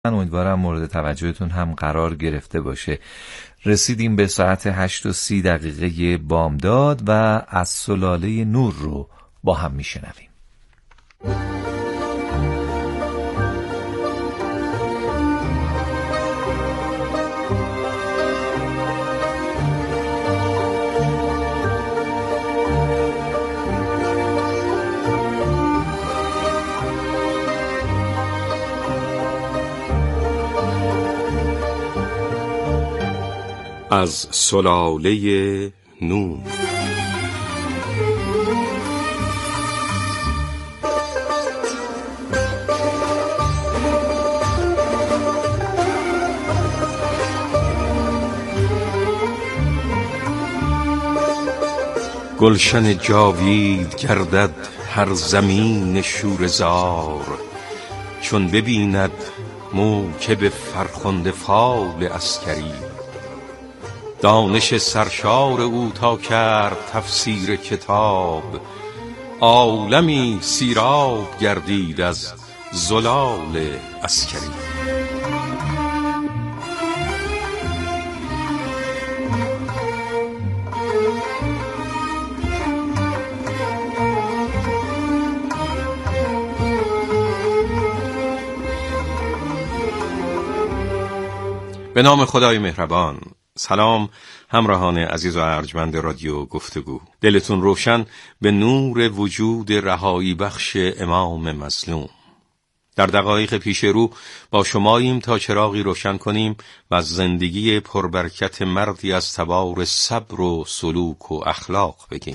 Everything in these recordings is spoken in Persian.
من امیدوارم مورد توجهتون هم قرار گرفته باشه. رسیدیم به ساعت 8:30 بامداد و از سلاله نور رو با هم میشنویم. از سلاله نور. گلشن جاوید گردد هر زمین شوره‌زار، چون ببیند موکب فرخنده فال عسکری. دانش سرشار او تا کرد تفسیر کتاب، عالمی سیراب گردید از زلال عسکری. به نام خدای مهربان. سلام همراهان عزیز و ارجمند رادیو گفتگو. دلتون روشن به نور وجود رهایی بخش امام مظلوم. در دقایق پیش رو با شماییم تا چراغی روشن کنیم و از زندگی پربرکت مردی از تبار صبر و سلوک و اخلاق بگیم.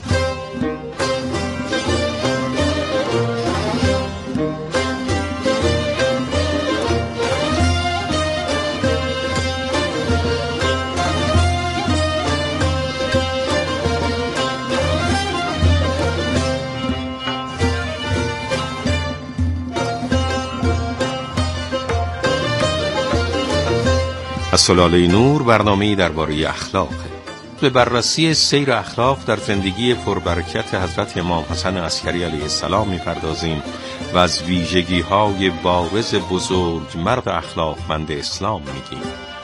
از سلاله نور برنامه‌ای درباره اخلاق. به بررسی سیر اخلاق در زندگی پربرکت حضرت امام حسن عسکری علیه السلام می‌پردازیم و از ویژگی‌های بارز بزرگ مرد اخلاقمند اسلام می‌گیم.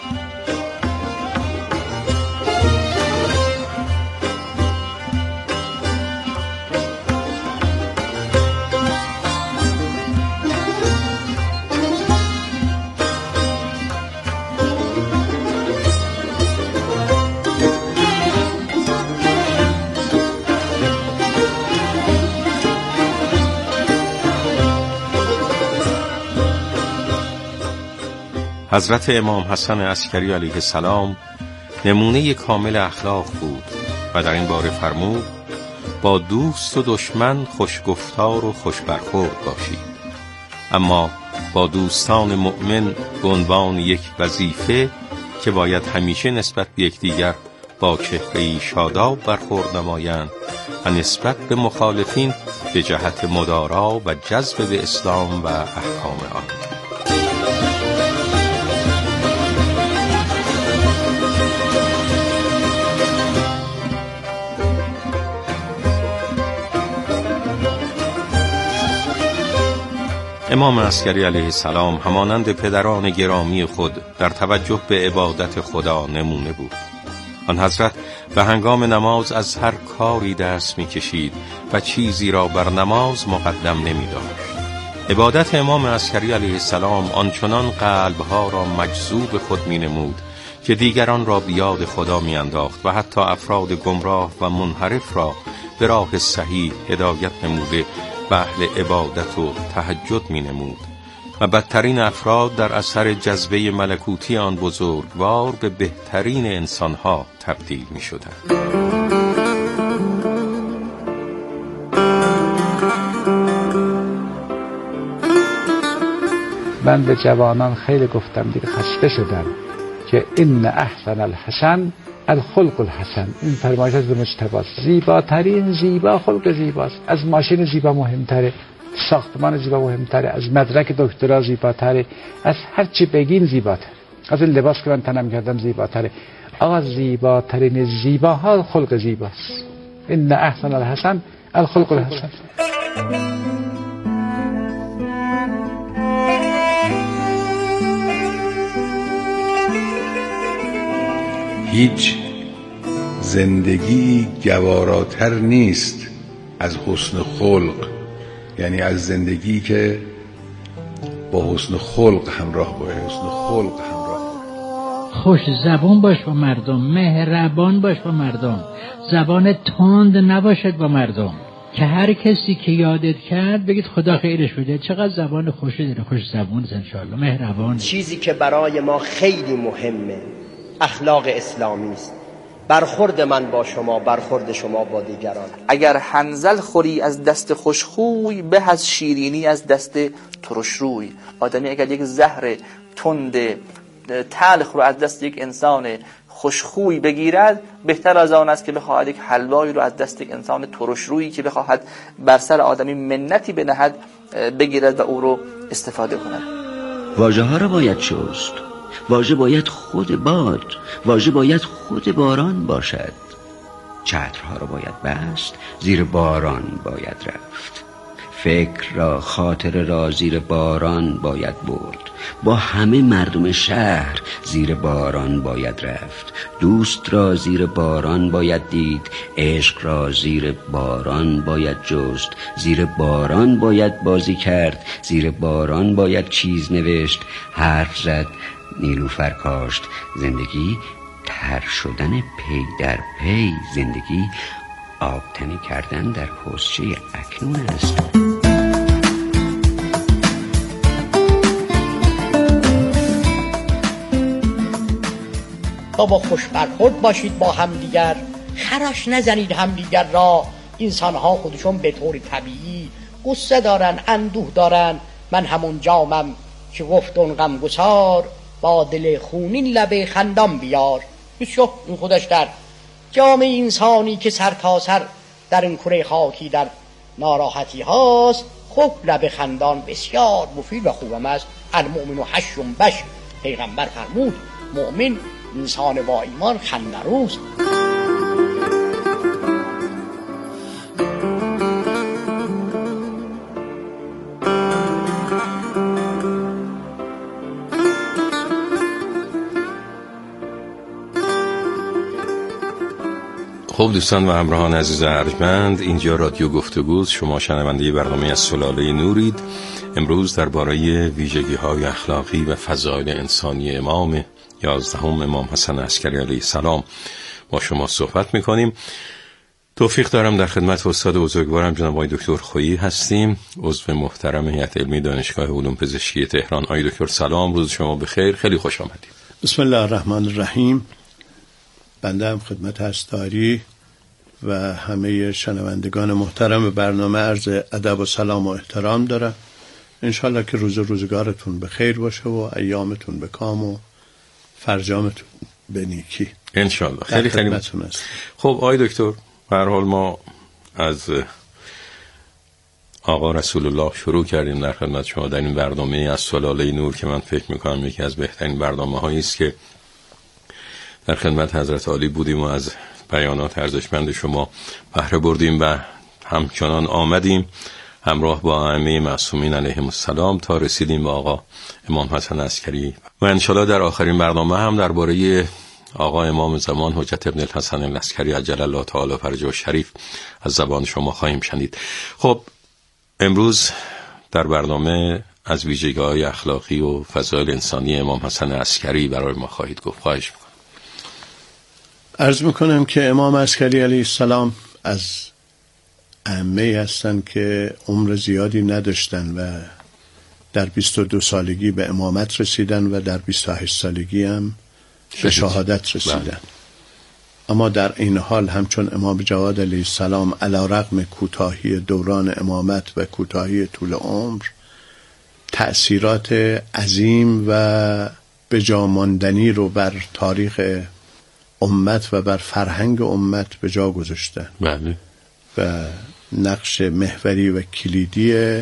حضرت امام حسن عسکری علیه السلام نمونه کامل اخلاق بود و در این باره فرمود با دوست و دشمن خوشگفتار و خوش برخورد باشید، اما با دوستان مؤمن به عنوان یک وظیفه که باید همیشه نسبت به یکدیگر با چهره‌ای شاداب برخورد نمایند و نسبت به مخالفین به جهت مدارا و جذب به اسلام و احکام آن. امام عسکری علیه السلام همانند پدران گرامی خود در توجه به عبادت خدا نمونه بود. آن حضرت به هنگام نماز از هر کاری دست می‌کشید و چیزی را بر نماز مقدم نمی‌داشت. عبادت امام عسکری علیه السلام آنچنان قلب‌ها را مجذوب خود می‌نمود که دیگران را به یاد خدا می‌انداخت و حتی افراد گمراه و منحرف را به راه صحیح هدایت نموده و اهل عبادت و تهجد می نمود و بدترین افراد در اثر جذبه ملکوتی آن بزرگوار به بهترین انسانها تبدیل می شدند. من به جوانان خیلی گفتم دیگه، خسته شدم که این احسن الحسن الخلق الحسن. این فرمایش از مجتبی، زیباترین زیبا خلق زیباست. از ماشین زیبا مهمتره، ساختمان زیبا مهمتره، از مدرک دکترا زیباتره، از هر چی بگین زیباتره، از این لباس که من تنم کردم زیباتره. آقا زیباترین زیباها خلق زیباست. این احسن الحسن الخلق الحسن. هیچ زندگی گواراتر نیست از حسن خلق، یعنی از زندگی که با حسن خلق همراه باشه. خوش زبان باش با مردم، مهربان باش با مردم، زبان تند نباشد با مردم، که هر کسی که یادت کرد بگید خدا خیرش بده، چقدر زبان خوشی داره، خوش زبان انشالله، مهربان. چیزی که برای ما خیلی مهمه اخلاق اسلامی است. برخورد من با شما، برخورد شما با دیگران. اگر حنظل خوری از دست خوشخوی، به از شیرینی از دست ترشروی. آدمی اگر یک زهر تند تلخ رو از دست یک انسان خوشخوی بگیرد، بهتر از آن است که بخواهد یک حلوایی رو از دست یک انسان ترشرویی که بخواهد بر سر آدمی منتی بنهد بگیرد و او رو استفاده کند. واژه ها را باید شست، واژه باید خود باد، واژه باید خود باران باشد. چترها را باید بست، زیر باران باید رفت. فکر را، خاطر را زیر باران باید برد. با همه مردم شهر زیر باران باید رفت. دوست را زیر باران باید دید، عشق را زیر باران باید جست. زیر باران باید بازی کرد، زیر باران باید چیز نوشت. حرف زد، نیلوفر کاشت. زندگی تر شدن پی در پی، زندگی آبتنی کردن در حوضچه اکنون است. با خوش برخورد باشید با همدیگر، خراش نزنید همدیگر را. انسان ها خودشون به طور طبیعی قصه دارن، اندوه دارن. من همون جامم که گفت اون غمگسار، با دل خونین لب خندان بیار. این خودش در جامعه انسانی که سر تا سر در این کره خاکی در ناراحتی هاست، خب لب خندان بسیار مفید و خوبم است. المؤمن حشم بش، پیغمبر فرمود مؤمن انسان با ایمان خندروست. خب دوستان و همراهان عزیز ارجمند، اینجا رادیو گفتگوست. شما شنونده برنامه از سلاله نورید. امروز درباره ویژگی‌های اخلاقی و فضایل انسانی امام 11 امام حسن عسکری علیه السلام با شما صحبت می‌کنیم. توفیق دارم در خدمت استاد بزرگوارم جناب آقای دکتر خویی هستیم، عضو محترم هیئت علمی دانشگاه علوم پزشکی تهران. آقای دکتر سلام، روز شما بخیر، خیلی خوش آمدید. بسم الله الرحمن الرحیم. بنده هم خدمت هستاری و همه شنوندگان محترم برنامه عرض ادب و سلام و احترام دارم. انشالله که روزگارتون به خیر باشه و ایامتون به کام و فرجامتون به نیکی انشالله. خیلی خدمتتون است. خب آقای دکتر، به هر حال ما از آقا رسول الله شروع کردیم در خدمت شما در این برنامه از سلاله نور که من فکر میکنم یکی از بهترین برنامه‌هایی است که در خدمت حضرت عالی بودیم و از بیانات ارزشمند شما بهره بردیم و همچنان آمدیم همراه با ائمه معصومین علیهم السلام تا رسیدیم به آقا امام حسن عسکری و انشالله در آخرین برنامه هم درباره آقا امام زمان حجت ابن الحسن العسکری عجل الله تعالی فرجه شریف از زبان شما خواهیم شنید. خب امروز در برنامه از ویژگی‌های اخلاقی و فضایل انسانی امام حسن عسکری برای ما خواهید گفت. خواهش می‌کنم. عرض میکنم که امام عسکری علیه السلام از ائمه هستند که عمر زیادی نداشتن و در 22 سالگی به امامت رسیدن و در 28 سالگی هم به شهادت رسیدن. اما در این حال همچون امام جواد علیه السلام علی رغم کوتاهی دوران امامت و کوتاهی طول عمر، تأثیرات عظیم و بجاماندنی رو بر تاریخ امت و بر فرهنگ امت به جا گذاشتن. بله. و نقش محوری و کلیدی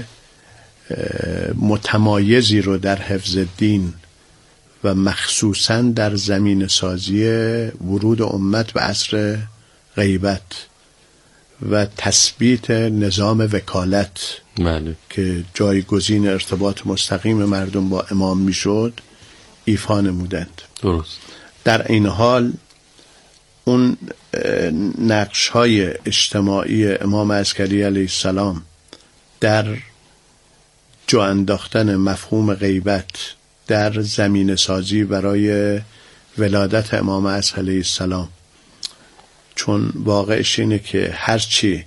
متمایزی رو در حفظ دین و مخصوصاً در زمین سازی ورود امت به عصر غیبت و تثبیت نظام وکالت، بله، که جایگزین ارتباط مستقیم مردم با امام میشد، ایفا نمودند. درست. در این حال اون نقش های اجتماعی امام عسکری علیه السلام در جا انداختن مفهوم غیبت در زمین سازی برای ولادت امام عصر علیه السلام، چون واقعش اینه که هرچی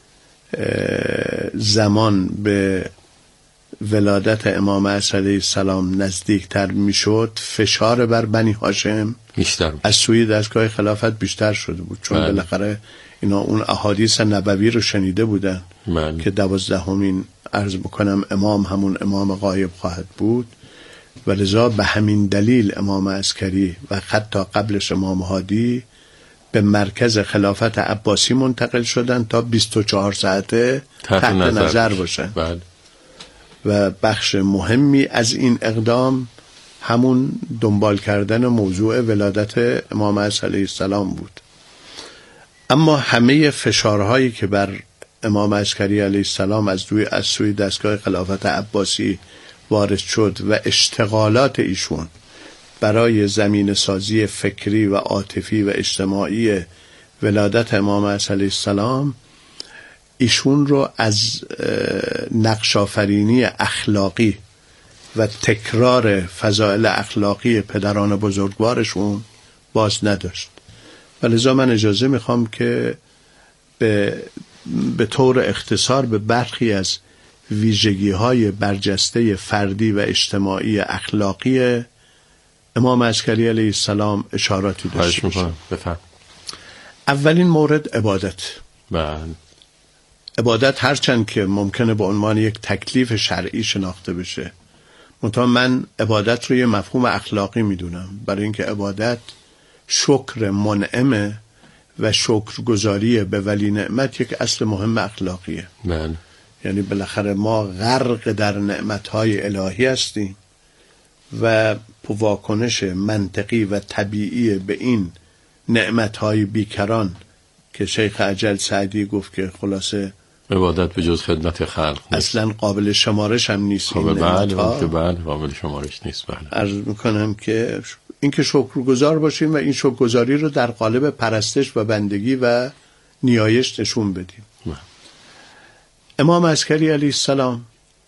زمان به ولادت امام عصر علیه السلام نزدیکتر میشد، فشار بر بنی هاشم بیشتر از سوی دستگاه خلافت بیشتر شده بود، چون بالاخره اینا اون احادیث نبوی رو شنیده بودن که 12مین عرض بکنم امام همون امام غایب خواهد بود، و لذا به همین دلیل امام عسکری و حتی قبلش امام هادی به مرکز خلافت عباسی منتقل شدن تا 24 ساعته تحت نظر باشن. و بخش مهمی از این اقدام همون دنبال کردن موضوع ولادت امام عصر علیه السلام بود. اما همه فشارهایی که بر امام عسکری علیه السلام از سوی دستگاه خلافت عباسی وارد شد و اشتغالات ایشون برای زمین سازی فکری و عاطفی و اجتماعی ولادت امام عصر علیه السلام ایشون رو از نقش‌آفرینی اخلاقی و تکرار فضائل اخلاقی پدران بزرگوارشون باز نداشت. و لذا من اجازه میخوام که به طور اختصار به برخی از ویژگی‌های برجسته فردی و اجتماعی اخلاقی امام عسکری علیه السلام اشاراتی داشته باشم. اولین مورد عبادت. عبادت هرچند که ممکنه به عنوان یک تکلیف شرعی شناخته بشه، منتها من عبادت رو یه مفهوم اخلاقی میدونم، برای اینکه عبادت شکر منعمه و شکرگزاری به ولی نعمت یک اصل مهم اخلاقیه. یعنی بالاخره ما غرق در نعمتهای الهی هستیم و واکنش منطقی و طبیعی به این نعمتهای بیکران که شیخ اجل سعدی گفت که خلاصه عبادت به جز خدمت خلق نیست، اصلا قابل شمارش هم نیست. این نعمتها قابل شمارش نیست. عرض میکنم که اینکه شکرگزار باشیم و این شکرگزاری رو در قالب پرستش و بندگی و نیایش نشون بدیم. امام عسکری علیه السلام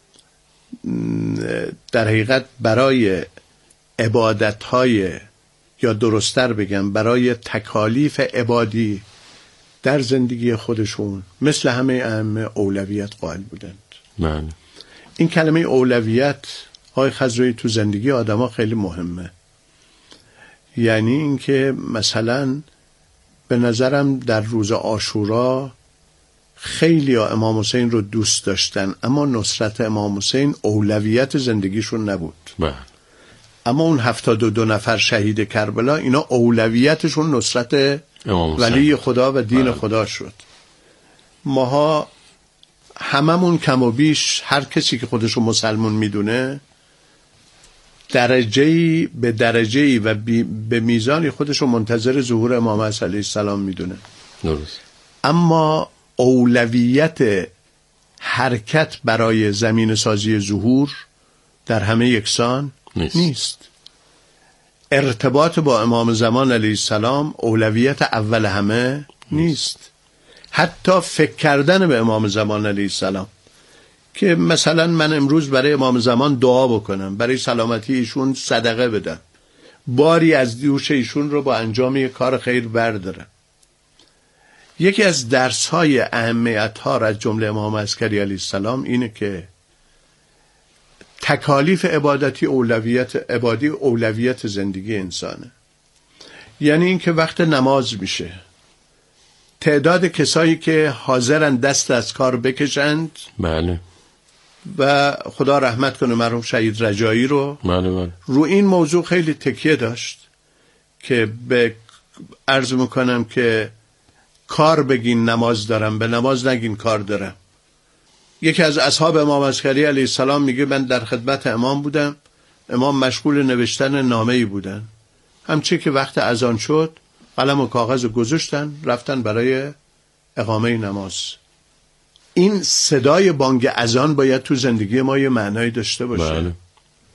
در حقیقت برای عبادت‌های، یا درست‌تر بگم برای تکالیف عبادی در زندگی خودشون مثل همه ائمه اولویت قائل بودند. این کلمه اولویت های خضرایی تو زندگی آدما خیلی مهمه. یعنی اینکه مثلا به نظرم در روز عاشورا خیلی امام حسین رو دوست داشتن، اما نصرت امام حسین اولویت زندگیشون نبود. اما اون 72 نفر شهید کربلا اینا اولویتشون نصرت ولی خدا و دین خدا شد. ماها هممون کم و بیش هر کسی که خودشو مسلمون میدونه درجه‌ای به درجه‌ای و به میزانی خودشو منتظر ظهور امام علیه السلام میدونه. درست. اما اولویت حرکت برای زمین سازی ظهور در همه یکسان نیست. ارتباط با امام زمان علیه السلام اولویت اول همه نیست. حتی فکر کردن به امام زمان علیه السلام که مثلا من امروز برای امام زمان دعا بکنم، برای سلامتی ایشون صدقه بدم، باری از دوش ایشون رو با انجام یک کار خیر بردارم. یکی از درس‌های اهمیت‌ها را از جمله امام عسکری علیه السلام اینه که تکالیف عبادتی اولویت زندگی انسانه. یعنی اینکه وقت نماز میشه تعداد کسایی که حاضرن دست از کار بکشند، و خدا رحمت کنه مرحوم شهید رجایی رو رو این موضوع خیلی تکیه داشت که به عرض میکنم که کار بگین نماز دارم، به نماز نگین کار دارم. یکی از اصحاب امام عسکری علیه السلام میگه من در خدمت امام بودم، امام مشغول نوشتن نامه‌ای بودن، همچه که وقت اذان شد قلم و کاغذ رو گذاشتن رفتن برای اقامه نماز. این صدای بانگ اذان باید تو زندگی ما یه معنایی داشته باشه.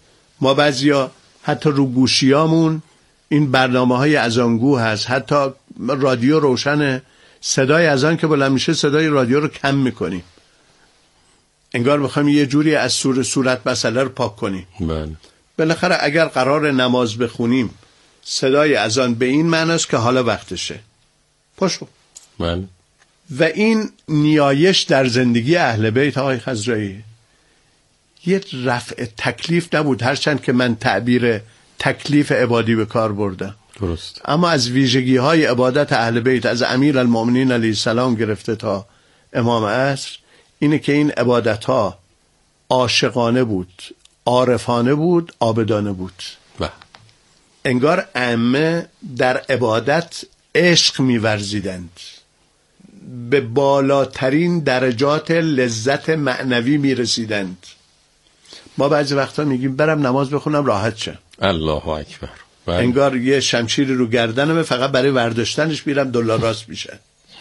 ما بعضیا حتی رو گوشیامون این برنامه‌های اذانگو هست، حتی رادیو روشنه، صدای اذان که بلند میشه صدای رادیو رو کم میکنیم، انگار میخوایم یه جوری از صورت مسئله رو پاک کنیم. بله. بالاخره اگر قرار نماز بخونیم صدای اذان به این معناست که حالا وقتشه، پاشو. بله. و این نیایش در زندگی اهل بیت آقای خضرایی یه رفع تکلیف نبود، هرچند که من تعبیر تکلیف عبادی به کار بردم. درست. اما از ویژگی های عبادت اهل بیت از امیر المؤمنین علیه السلام گرفته تا امام عصر اینه که این عبادت ها عاشقانه بود، عارفانه بود، عابدانه بود. انگار ائمه در عبادت عشق می‌ورزیدند، به بالاترین درجات لذت معنوی می‌رسیدند. ما بعضی وقتا میگیم برم نماز بخونم راحت شم. الله اکبر. انگار یه شمشیری رو گردنمه، فقط برای ورداشتنش میرم دلار راست میشه.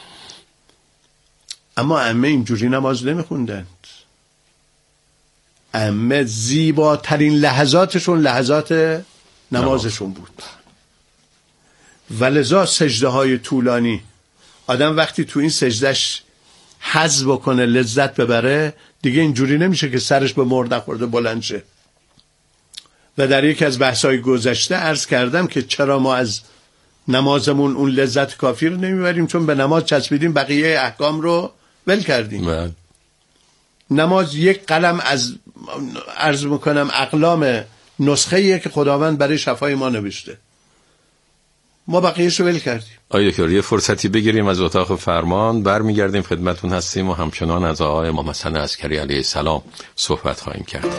اما ائمه اینجوری نماز نمیخوندند. ائمه زیباترین لحظاتشون لحظات نمازشون بود. ولذا سجده های طولانی، آدم وقتی تو این سجدهش حظ بکنه، لذت ببره، دیگه اینجوری نمیشه که سرش به مرد نخورده بلند شه. و در یکی از بحث‌های گذشته عرض کردم که چرا ما از نمازمون اون لذت کافی رو نمیبریم، چون به نماز چسبیدیم، بقیه احکام رو ول کردیم. نماز یک قلم از عرض میکنم اقلام نسخه‌ایه که خداوند برای شفای ما نوشته، ما بقیه‌شو ول کردیم. آیا که یه فرصتی بگیریم از اتاق فرمان، برمیگردیم خدمتون هستیم و همچنان از آقای امام حسن عسکری علیه السلام صحبت خواهیم کرد.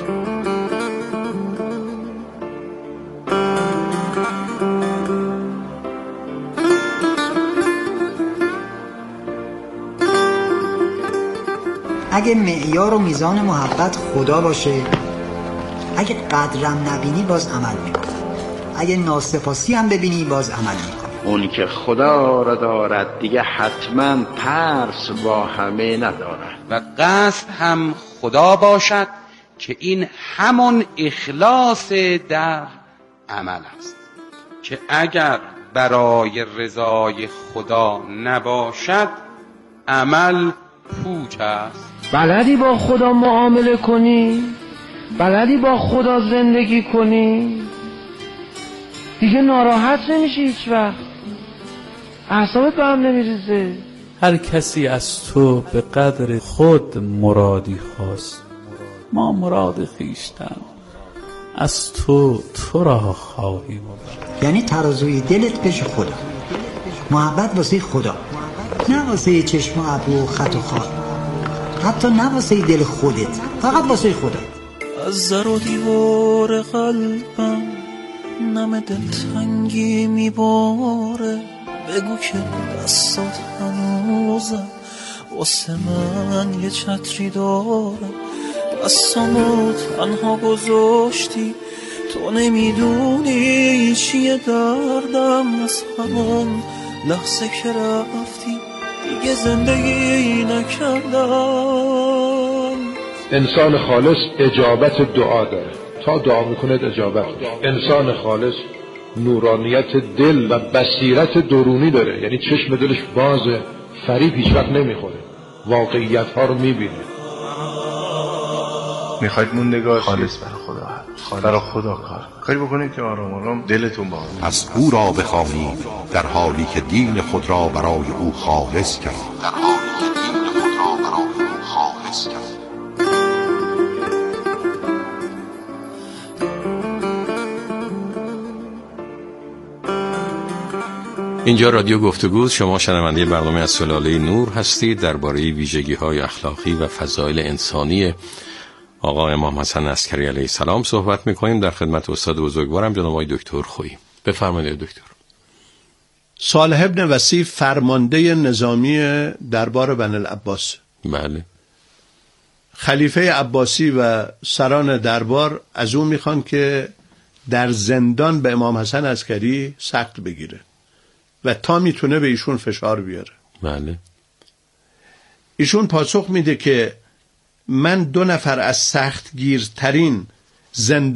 اگه معیار و میزان محبت خدا باشه، اگه قدرم نبینی باز عمل میکنه، اگه ناسپاسی هم ببینی باز عمل میکنه. اون که خدا را دارد دیگه حتما ترس با همه ندارد. و قصد هم خدا باشد که این همون اخلاص در عمل است که اگر برای رضای خدا نباشد عمل پوچ است. بلدی با خدا معامله کنی؟ بلدی با خدا زندگی کنی؟ دیگه ناراحت نمیشی هیچ وقت، اعصابت به هم نمیریزه. هر کسی از تو به قدر خود مرادی خواست، ما مراد خویشتن از تو را خواهیم آورد. یعنی ترازوی دلت پیش خدا، محبت واسه خدا، نه واسه چشم و ابرو و خط و خال، حتی نه واسه دل خودت، فقط واسه خدا. از زر و دیوار قلبم نم دلتنگی میباره، بگو که دستات هنوزم واسه من یه چتری داره. دستامو تنها گذاشتی، تو نمیدونی چیه دردم. از همون لحظه که رفتی دیگه زندگی نکردم. انسان خالص اجابت دعا داره، تا دعا میکنه اجابت داره. انسان خالص نورانیت دل و بصیرت درونی داره، یعنی چشم دلش بازه، فریب هیچ وقت نمیخوره، واقعیت ها رو میبینه. میخواید موندگار خالص برای خدا، برای خدا کاری بکنید که آرام آرام دلتون باز. پس او را بخوانید در حالی که دین خود را برای او خالص کرد. اینجا رادیو گفتگوست. شما شنونده برنامه از سلاله نور هستید. درباره ویژگی‌های اخلاقی و فضایل انسانی آقا امام حسن عسکری علیه السلام صحبت می‌کنیم. در خدمت استاد بزرگوارم جناب آقای دکتر خویی. بفرمایید دکتر. صالح ابن وصیف فرمانده نظامی دربار بنی العباس. بله. خلیفه عباسی و سران دربار از اون میخوان که در زندان به امام حسن عسکری سخت بگیره و تا میتونه به ایشون فشار بیاره. بله. ایشون پاسخ میده که من 2 نفر از سخت گیرترین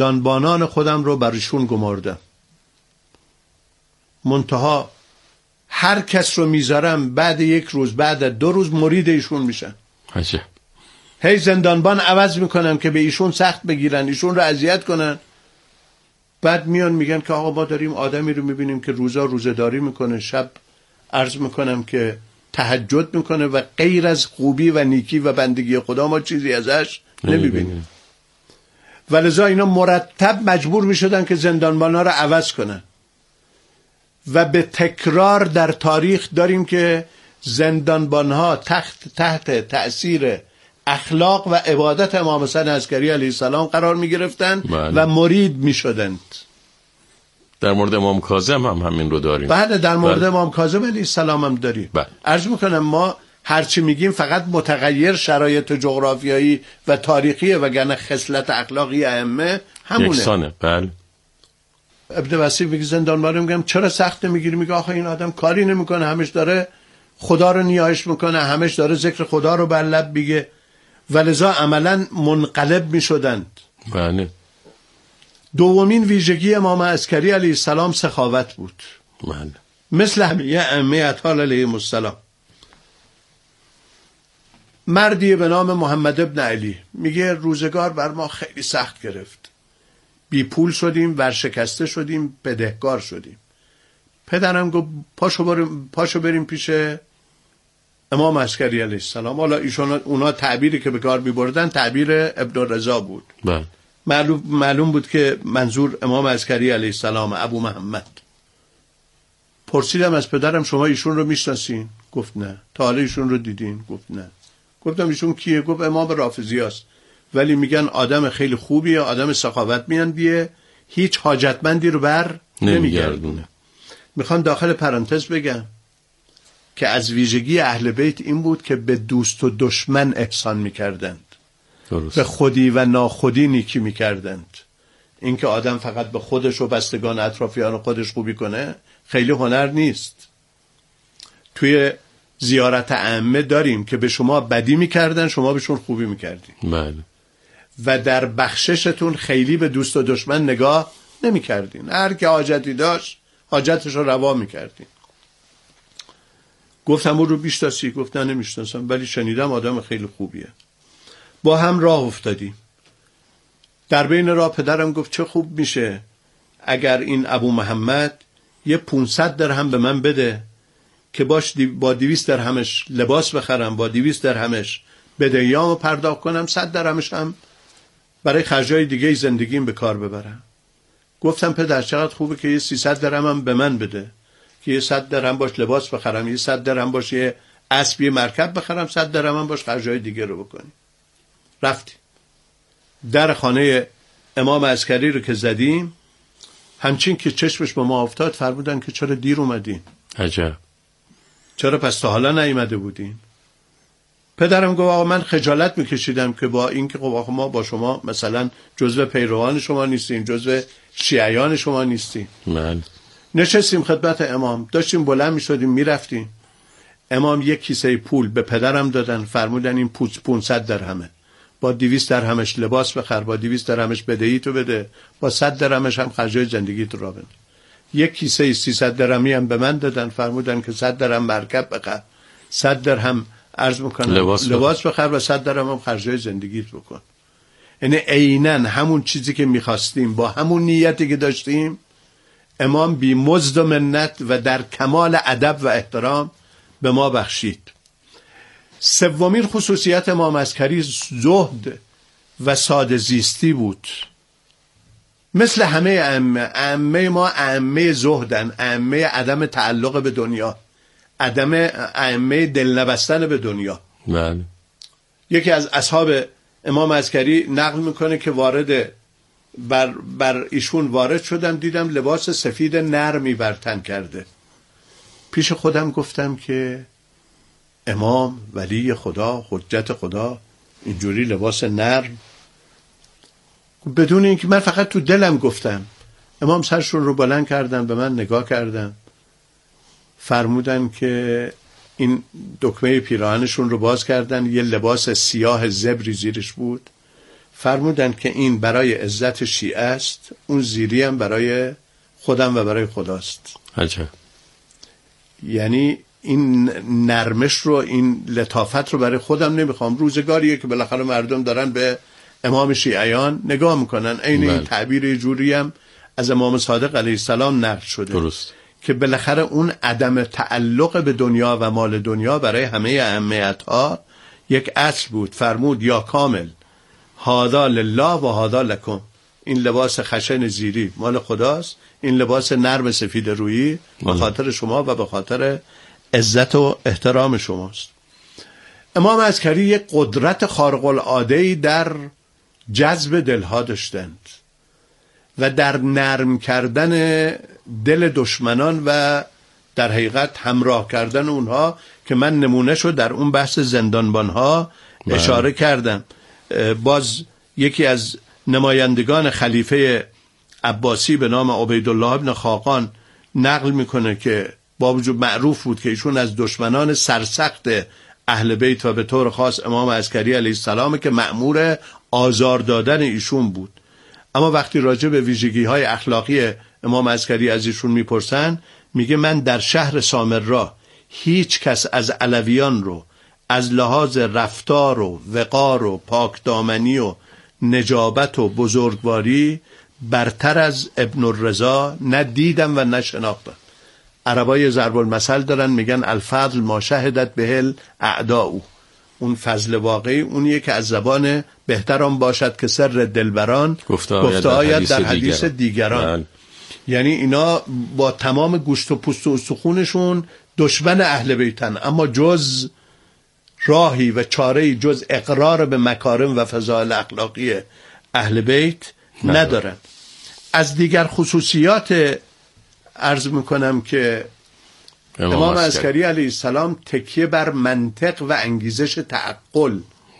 زندانبانان خودم رو برشون گماردم، منتها هر کس رو میذارم بعد 1 روز بعد 2 روز مرید ایشون میشن. عجب. هی زندانبان عوض میکنم که به ایشون سخت بگیرن، ایشون رو اذیت کنن. بعد میان میگن که آقا ما داریم آدمی رو میبینیم که روزداری میکنه، شب عرض میکنم که تهجد میکنه و غیر از خوبی و نیکی و بندگی خدا ما چیزی ازش نمیبینیم. ولذا اینا مرتب مجبور میشدن که زندانبانا رو عوض کنن و به تکرار در تاریخ داریم که زندانبانها تحت تأثیر اخلاق و عبادت امام حسین عسکری علیه السلام قرار می گرفتن و مرید می شدند. در مورد امام کاظم هم همین رو داریم. بعد در مورد امام کاظم علیه السلام هم داریم. عرض میکنم ما هرچی میگیم فقط متغیر شرایط جغرافیایی و تاریخیه، وگرنه خصلت اخلاقی ائمه همونه. یکسانه. بله. ابن وصیف میگه زندانبان میگم چرا سخت میگیری؟ میگه آخه این آدم کاری نمیکنه، همش داره خدا رو نیایش میکنه، همش داره ذکر خدا رو بر لب میگه، ولذا عملا منقلب میشدند. بله. دومین ویژگی امام عسکری علیه السلام سخاوت بود. بله. مثل همه ائمه اطهار علیهم السلام. مردی به نام محمد ابن علی میگه روزگار بر ما خیلی سخت گرفت، بی پول شدیم، ورشکسته شدیم، بدهکار شدیم. پدرم گفت پاشو بریم پیش امام عسکری علیه السلام. حالا ایشون اونا تعبیری که به کار می‌بردن تعبیر ابن رضا بود. بله. معلوم بود که منظور امام عسکری علیه السلام ابو محمد. پرسیدم از پدرم شما ایشون رو میشناسین؟ گفت نه. تا حالا ایشون رو دیدین؟ گفت نه. گفتم ایشون کیه؟ گفت امام رافضی است، ولی میگن آدم خیلی خوبیه، آدم سخاوتمندیه، هیچ حاجتمندی رو بر نمیگردونه. میخوام داخل پرانتز بگم که از ویژگی اهل بیت این بود که به دوست و دشمن احسان میکردند. به خودی و ناخودی نیکی میکردند. این که آدم فقط به خودش و بستگان اطرافیان خودش خوبی کنه خیلی هنر نیست. توی زیارت ائمه داریم که به شما بدی میکردن، شما بهشون خوبی میکردین. بله. و در بخششتون خیلی به دوست و دشمن نگاه نمیکردین. هر که حاجتی داشت حاجتش رو روا میکردین. گفتم او رو بیشناسی؟ گفت نه نمیشناسم، ولی شنیدم آدم خیلی خوبیه. با هم راه افتادیم. در بین راه پدرم گفت چه خوب میشه اگر این ابو محمد یه 500 درهم به من بده که با 200 درهمش لباس بخرم، با 200 درهمش بدهیامو پرداخت کنم، 100 درهمش هم برای خرجای دیگه زندگیم به کار ببرم. گفتم پدر چقدر خوبه که یه 300 درهم به من بده که یه 100 درهم باش لباس بخرم، یه 100 درهم باش یه اسبی مرکب بخرم، 100 درهم باش خرجای دیگه رو بکنیم. رفتیم در خانه امام عسکری رو که زدیم، همچین که چشمش به ما افتاد فرمودن که چرا دیر اومدین؟ عجب. چرا پس تا حالا نیامده بودین؟ پدرم گفت آقا من خجالت میکشیدم که با این که خب ما با شما مثلا جزو پیروان شما نیستیم، جزو شیعیان شما نیستیم. من نشستیم خدمت امام، داشتیم بلند میشدیم میرفتیم. امام یک کیسه پول به پدرم دادن، فرمودن این 500 درهمه، با 200 درهمش لباس بخر، با 200 درهمش بدهی تو بده، با 100 درهمش هم خرجای زندگی تو را بده. یک کیسه 300 درهمی هم به من دادن، فرمودن که 100 درهم مرکب بخر، 100 درهم عرض میکنم لباس بخر و 100 درهم هم خرجای زندگیت بکن. یعنی عیناً همون چیزی که میخواستیم با همون نیتی که داشتیم، امام بی مزد و منت و در کمال ادب و احترام به ما بخشید. سومین خصوصیت امام عسکری زهد و ساده زیستی بود. مثل همه ائمه ما ائمه زهدن، ائمه عدم تعلق به دنیا، ائمه دل نبستن به دنیا. بله. یکی از اصحاب امام عسکری نقل میکنه که بر ایشون وارد شدم، دیدم لباس سفید نرمی بر تن کرده. پیش خودم گفتم که امام ولی خدا، حجت خدا، اینجوری لباس نرم؟ بدون اینکه من فقط تو دلم گفتم. امام سرشون رو بلند کردن، به من نگاه کردن، فرمودن که این دکمه پیراهنشون رو باز کردن، یه لباس سیاه زبری زیرش بود، فرمودن که این برای عزت شیعه است، اون زیری هم برای خودم و برای خداست. عجب. یعنی این نرمش رو، این لطافت رو برای خودم نمیخوام. روزگاریه که بالاخره مردم دارن به امام شیعیان نگاه میکنن. این تعبیر جوری هم از امام صادق علیه السلام نقل شده. درست. که بالاخره اون عدم تعلق به دنیا و مال دنیا برای همه اهمیت‌ها یک اصل بود. فرمود یا کامل هذا لله و هذا لکم. این لباس خشن زیری مال خداست، این لباس نرم سفید رویی به خاطر شما و به خاطر عزت و احترام شماست. امام عسکری یک قدرت خارق العاده‌ای در جذب دلها داشتند و در نرم کردن دل دشمنان و در حقیقت همراه کردن اونها، که من نمونهشو در اون بحث زندانبانها اشاره کردم. باز یکی از نمایندگان خلیفه عباسی به نام عبیدالله ابن خاقان نقل میکنه که با وجود معروف بود که ایشون از دشمنان سرسخت اهل بیت و به طور خاص امام عسکری علیه السلام که مأمور آزار دادن ایشون بود، اما وقتی راجع به ویژگی‌های اخلاقی امام عسکری از ایشون میپرسن، میگه من در شهر سامرا هیچ کس از علویان رو از لحاظ رفتار و وقار و پاکدامنی و نجابت و بزرگواری برتر از ابن الرضا ندیدم و نشناختم. عربای ضرب المثل دارن میگن الفضل ما شهدت بهل اعداء. اون فضل واقعی اونیه که از زبان بهتران باشد که سر دلبران گفته آید در حدیث دیگران. یعنی اینا با تمام گوشت و پوست و استخونشون دشمن اهل بیتن، اما جز راهی و چاره‌ای جز اقرار به مکارم و فضائل اخلاقی اهل بیت ندارن. از دیگر خصوصیات عرض میکنم که امام عسکری علیه السلام تکیه بر منطق و انگیزش تعقل.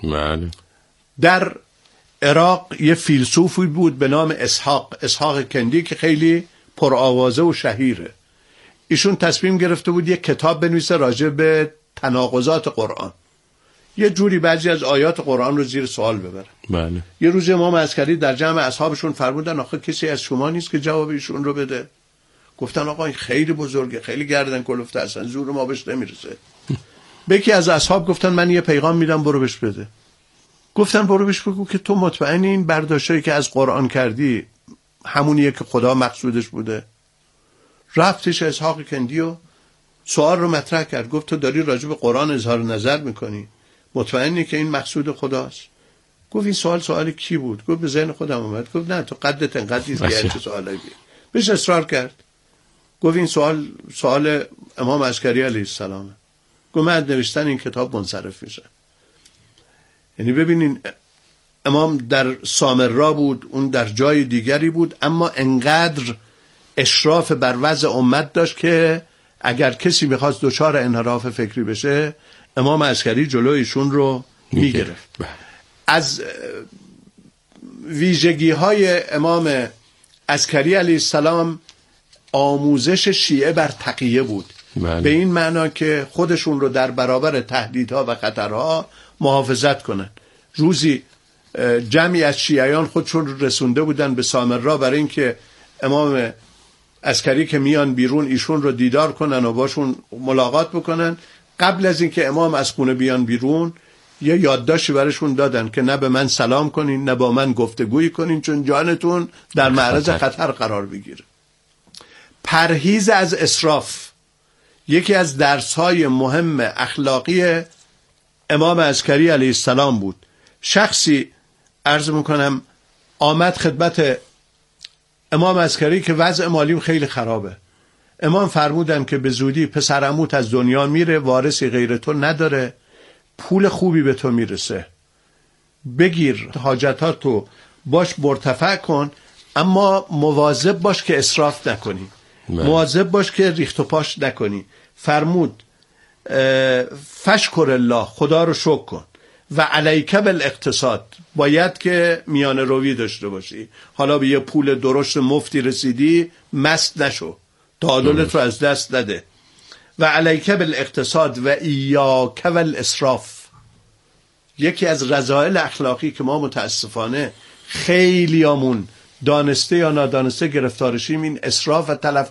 در عراق یه فیلسوفی بود به نام اسحاق کندی که خیلی پرآوازه و شهیره. ایشون تصمیم گرفته بود یک کتاب بنویسه راجع به تناقضات قرآن، یه جوری بعضی از آیات قرآن رو زیر سوال ببره. یه روز امام عسکری در جمع اصحابشون فرمودن آخه کسی از شما نیست که جواب ایشون رو بده؟ گفتن آقا این خیلی بزرگه، خیلی گردن کلفته، اصلا زور ما بهش نمیرسه. به یکی از اصحاب گفتن من یه پیغام میدم برو بهش بده. گفتن برو بهش بگو که تو مطمئنی این برداشتایی که از قرآن کردی همونیه که خدا مقصودش بوده؟ رفتش اسحاق کندی و سوال رو مطرح کرد. گفت تو داری راجع به قرآن اظهار نظر میکنی، مطمئنی که این مقصود خداست؟ گفت این سوال کی بود؟ گفت به ذهن خودم اومد. گفت نه تو قدت انقدر نیست که چه سوالی بی. بهش اصرار کرد. گفت این سوال امام عسکری علیه السلامه. گفت من از نوشتن این کتاب منصرف میشم. یعنی ببینین امام در سامرا بود، اون در جای دیگری بود، اما انقدر اشراف بر وضع امت داشت که اگر کسی میخواست دچار انحراف فکری بشه امام عسکری جلوی ایشون رو میگرفت. از ویژگی های امام عسکری علیه السلام آموزش شیعه بر تقیه بود. به این معنا که خودشون رو در برابر تهدیدها و خطرها محافظت کنن. روزی جمعی از شیعیان خودشون رسونده بودن به سامرا برای اینکه امام عسکری که میان بیرون ایشون رو دیدار کنن و باشون ملاقات بکنن. قبل از اینکه امام از خونه بیان بیرون یه یادداشتی براشون دادن که نه به من سلام کنین نه با من گفتگویی کنین چون جانتون در معرض خطر قرار بگیره. پرهیز از اسراف یکی از درس‌های مهم اخلاقی امام عسکری علیه السلام بود. شخصی عرض میکنم آمد خدمت امام عسکری که وضع مالیم خیلی خرابه. امام فرمودن که به زودی پسر عموت از دنیا میره، وارثی غیر تو نداره، پول خوبی به تو میرسه، بگیر حاجتاتو باش مرتفع کن، اما مواظب باش که اسراف نکنی، مواظب باش که ریخت و پاش نکنی. فرمود فشکر الله، خدا رو شکر کن، و علیک بالاقتصاد، باید که میانه روی داشته باشی. حالا به یه پول درشت مفتی رسیدی مست نشو، تعادلت رو از دست نده. و علیک بالاقتصاد و ایاک والاسراف. یکی از رذائل اخلاقی که ما متاسفانه خیلیامون دانسته یا نادانسته گرفتارشیم این اسراف و تلف